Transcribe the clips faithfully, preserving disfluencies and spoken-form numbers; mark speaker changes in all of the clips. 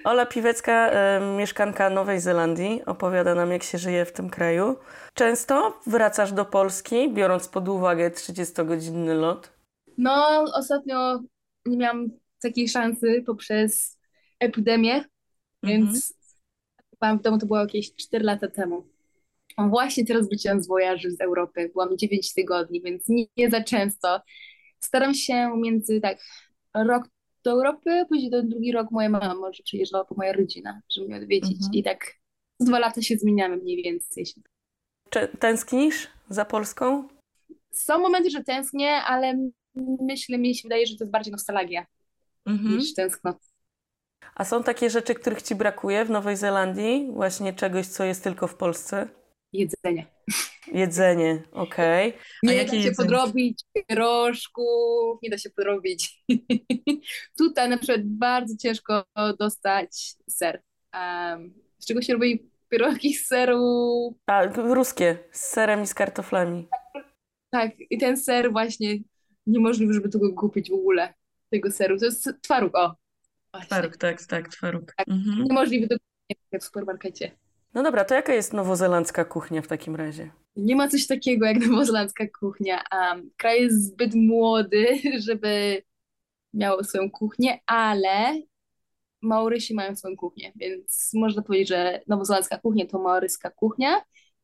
Speaker 1: Ola Piwecka, e, mieszkanka Nowej Zelandii, opowiada nam, jak się żyje w tym kraju. Często wracasz do Polski, biorąc pod uwagę trzydziestogodzinny lot?
Speaker 2: No, ostatnio nie miałam takiej szansy poprzez epidemię,
Speaker 1: Mhm.
Speaker 2: więc byłam w domu, to było jakieś cztery lata temu. A właśnie teraz wróciłam z wojaży z Europy. Byłam dziewięć tygodni, więc nie, nie za często. Staram się między tak rok do Europy, później ten drugi rok moja mama może przyjeżdżała po moja rodzina, żeby mnie odwiedzić.
Speaker 1: Mhm.
Speaker 2: I tak co dwa lata się zmieniamy mniej więcej.
Speaker 1: Czy tęsknisz za Polską?
Speaker 2: Są momenty, że tęsknię, ale myślę, mi się wydaje, że to jest bardziej nostalgia
Speaker 1: Mhm.
Speaker 2: niż tęsknota.
Speaker 1: A są takie rzeczy, których ci brakuje w Nowej Zelandii? Właśnie czegoś, co jest tylko w Polsce?
Speaker 2: Jedzenie.
Speaker 1: Jedzenie, okej. A
Speaker 2: Nie
Speaker 1: jakie
Speaker 2: da się
Speaker 1: jedzenie?
Speaker 2: podrobić pierożków, nie da się podrobić. Tutaj na przykład bardzo ciężko dostać ser. Um, z czego się robi pierogi z seru?
Speaker 1: A, ruskie, z serem i z kartoflami.
Speaker 2: Tak, i ten ser właśnie niemożliwe, żeby tego kupić w ogóle, tego seru. To jest twaróg, o, właśnie.
Speaker 1: Twaróg, tak, tak, twaróg.
Speaker 2: Tak,
Speaker 1: Mhm.
Speaker 2: niemożliwe do kupienia w supermarkecie.
Speaker 1: No dobra, to jaka jest nowozelandzka kuchnia w takim razie?
Speaker 2: Nie ma coś takiego jak nowozelandzka kuchnia. Um, kraj jest zbyt młody, żeby miał swoją kuchnię, ale Maorysi mają swoją kuchnię, więc można powiedzieć, że nowozelandzka kuchnia to maoryska kuchnia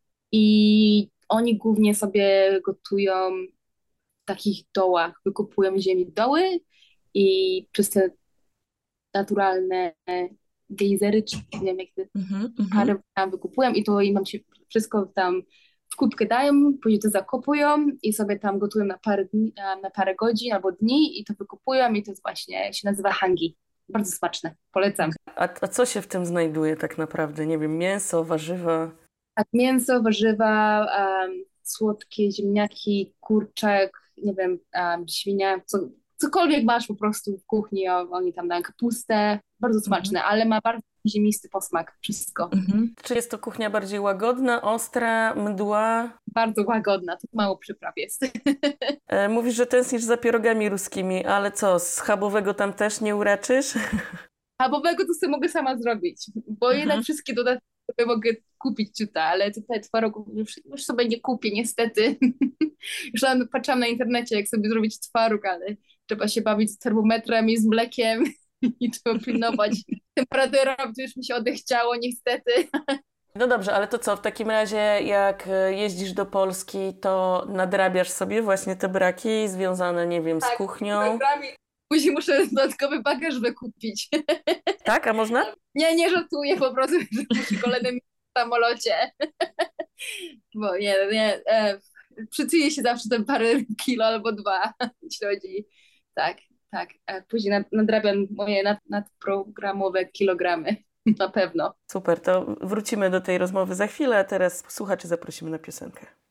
Speaker 2: i oni głównie sobie gotują w takich dołach, wykupują ziemi doły i przez te naturalne gejzery, czy nie wiem jak te
Speaker 1: Mhm, mhm.
Speaker 2: pary tam wykupują i to im tam się wszystko tam w kubkę dają, później to zakopują i sobie tam gotują na parę dni, na parę godzin albo dni i to wykupują i to jest właśnie, się nazywa hangi. Bardzo smaczne, polecam.
Speaker 1: A, a co się w tym znajduje tak naprawdę? Nie wiem, mięso, warzywa?
Speaker 2: Tak, mięso, warzywa, em, słodkie ziemniaki, kurczak, nie wiem, em, świnia, co, cokolwiek masz po prostu w kuchni, o- oni tam dają kapustę, bardzo
Speaker 1: Mhm,
Speaker 2: smaczne, ale ma bardzo ziemisty posmak, wszystko.
Speaker 1: mhm. Czy jest to kuchnia bardziej łagodna, ostra, mdła?
Speaker 2: Bardzo łagodna, tu mało przypraw jest.
Speaker 1: E, mówisz, że tęsknisz za pierogami ruskimi, ale co, schabowego tam też nie uraczysz?
Speaker 2: Schabowego to sobie mogę sama zrobić, bo jednak
Speaker 1: Mhm.
Speaker 2: wszystkie dodatki sobie mogę kupić tutaj, ale tutaj twarogu już, już sobie nie kupię niestety. Już tam patrzyłam na internecie, jak sobie zrobić twaróg, ale trzeba się bawić z termometrem i z mlekiem i trzeba pilnować temperaturę, to już mi się odechciało niestety.
Speaker 1: No dobrze, ale to co, w takim razie jak e, jeździsz do Polski, to nadrabiasz sobie właśnie te braki związane, nie wiem, z
Speaker 2: Tak,
Speaker 1: kuchnią?
Speaker 2: programy. Później muszę dodatkowy bagaż wykupić.
Speaker 1: Tak, a można?
Speaker 2: Nie, nie żartuję, po prostu, że muszę kolejne miejsce w samolocie. Bo nie, nie, e, przytyję się zawsze te parę kilo albo dwa, jeśli chodzi. Tak, tak. E, później nad, nadrabiam moje nad, nadprogramowe kilogramy. Na pewno.
Speaker 1: Super, to wrócimy do tej rozmowy za chwilę, a teraz słuchaczy zaprosimy na piosenkę.